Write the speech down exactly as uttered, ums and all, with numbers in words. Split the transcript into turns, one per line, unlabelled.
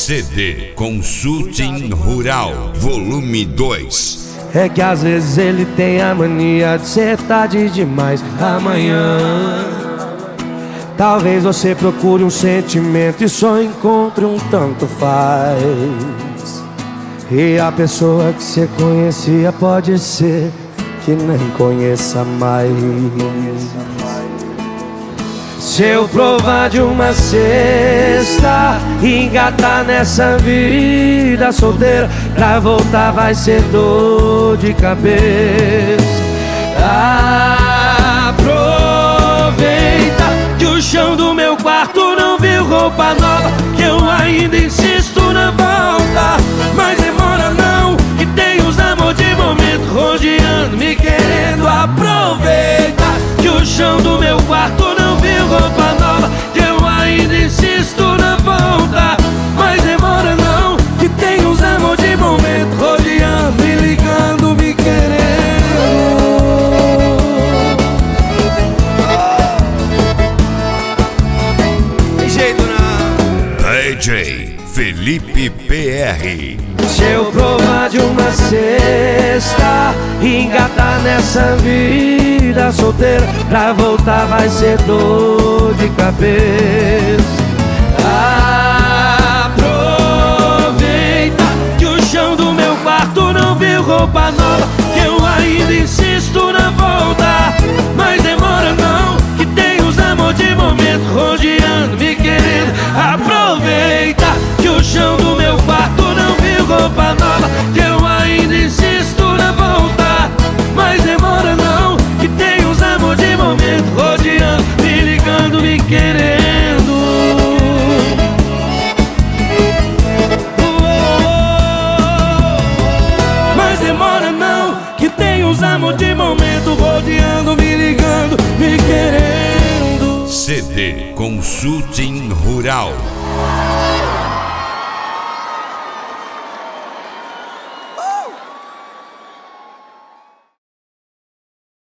C D Consulting Rural, volume dois.
É que às vezes ele tem a mania de ser tarde demais amanhã. Talvez você procure um sentimento e só encontre um tanto faz. E a pessoa que você conhecia pode ser que nem conheça mais. Se eu provar de uma cesta e engatar nessa vida solteira, pra voltar vai ser dor de cabeça. Aproveita que o chão do meu quarto não viu roupa nova, que eu ainda insisto na volta. Mas demora não, que tem os amor de momento rodeando, me querendo. Aproveita que o chão do meu quarto não viu roupa nova, que eu ainda insisto na volta. Mas demora não, que tem uns amor de momento rodeando, me ligando, me querendo. Tem jeito não.
D J Felipe P R.
Se eu provar de uma cesta e engatar nessa vida solteira, pra voltar vai ser dor de cabeça. Aproveita que o chão do meu quarto não viu roupa nova, que eu ainda insisto na volta. Mas demora não, que tem os amor de momento rodeando, me querendo. Aproveita que o chão do meu quarto não viu roupa nova, que eu ainda insisto na volta. Mas demora não, que tem uns amor de momento rodeando, me ligando, me querendo. Mas demora não, que tem uns amor de momento rodeando, me ligando, me querendo.
C D Consulting Rural.